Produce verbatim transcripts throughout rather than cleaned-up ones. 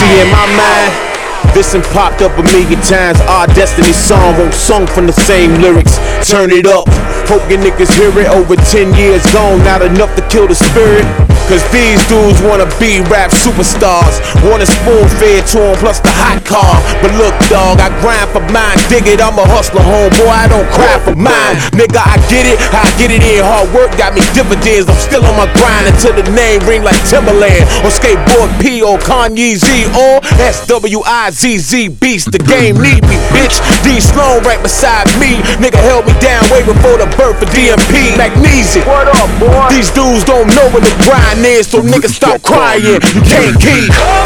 See, in my mind, this and popped up a million times. Our Destiny song won't sung from the same lyrics. Turn it up, hope your niggas hear it. Over ten years gone, not enough to kill the spirit. Cause these dudes wanna be rap superstars. Want a spoon fed to them plus the hot car. But look dog, I grind for mine. Dig it, I'm a hustler homeboy, I don't cry for mine. Nigga, I get it, I get it in. Hard work got me dividends. I'm still on my grind until the name ring like Timberland. On skateboard P O Kanye Z or S W I Z Z Beast. The game need me, bitch. D Sloan right beside me. Nigga held me down way before the birth of D M P. Magnesium. What up, boy? These dudes don't know what the grind is, so niggas stop crying. You can't keep.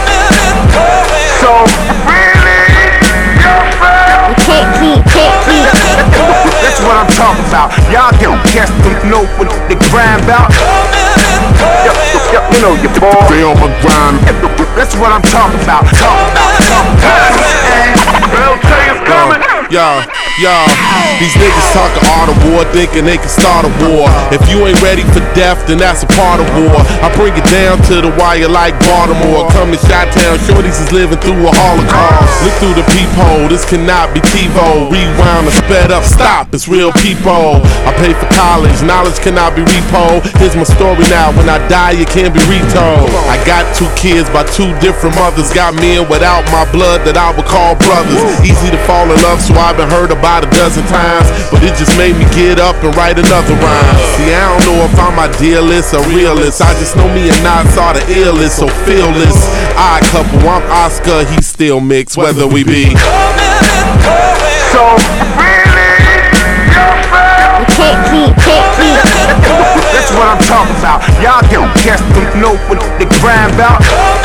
So really, you can't keep, can't keep. That's what I'm talking about. Y'all don't guess don't know what the grind about. You know your boy. Stay on my grind. That's what I'm talking about. Talking about, talking about. Real say it's coming. Y'all, y'all, these niggas talking art of war, thinking they can start a war. If you ain't ready for death, then that's a part of war. I bring it down to the wire like Baltimore. Come to Chi-Town, shorties is living through a holocaust. Look through the peephole, this cannot be TiVo. Rewind and sped up, stop, it's real people. I pay for college, knowledge cannot be repo. Here's my story now, when I die it can't be retold. I got two kids by two different mothers. Got men without my blood that I would call brothers. Easy to fall in love, so I've been hurt about a dozen times, but it just made me get up and write another rhyme. See, I don't know if I'm idealist or realist. I just know me and Nas are the illest, so fearless. Odd couple, I'm Oscar, he still mix, whether we be. So really, you can't keep, can't keep. That's what I'm talking about. Y'all don't guess don't know what the grind about.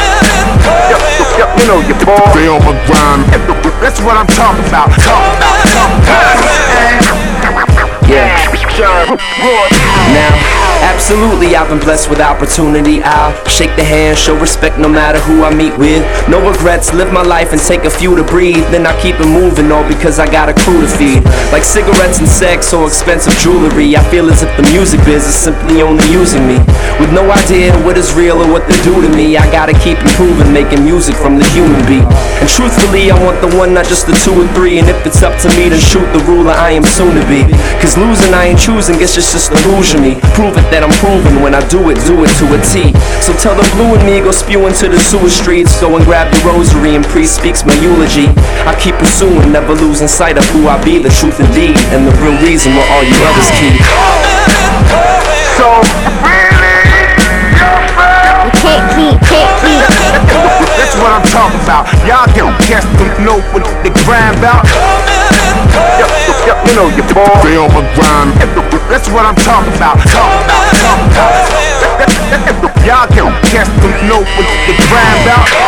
You know your boy. Stay on my grind. That's what I'm talking about. Talking about, talking about. Yeah. Now, absolutely, I've been blessed with opportunity. I'll shake the hand, show respect no matter who I meet with. No regrets, live my life and take a few to breathe. Then I keep it moving, all because I got a crew to feed. Like cigarettes and sex or expensive jewelry, I feel as if the music biz is simply only using me. With no idea what is real or what they do to me, I gotta keep improving, making music from the human beat. And truthfully, I want the one, not just the two or three. And if it's up to me, then shoot the ruler I am soon to be. Cause losing I ain't choosing, guess it's just illusion me. Prove it that I'm proven when I do it, do it to a T. So tell the blue and me, go spew into the sewer streets. Go and grab the rosary and priest speaks my eulogy. I keep pursuing, never losing sight of who I be, the truth indeed, and the real reason where all you others keep. So really, you can't keep, can't keep. That's what I'm talking about. Y'all don't guess don't know what the grind about. You know your boy. Stay on my grind. That's what I'm talking about. Talking about, talking about. Y'all don't guess don't know what the grind about.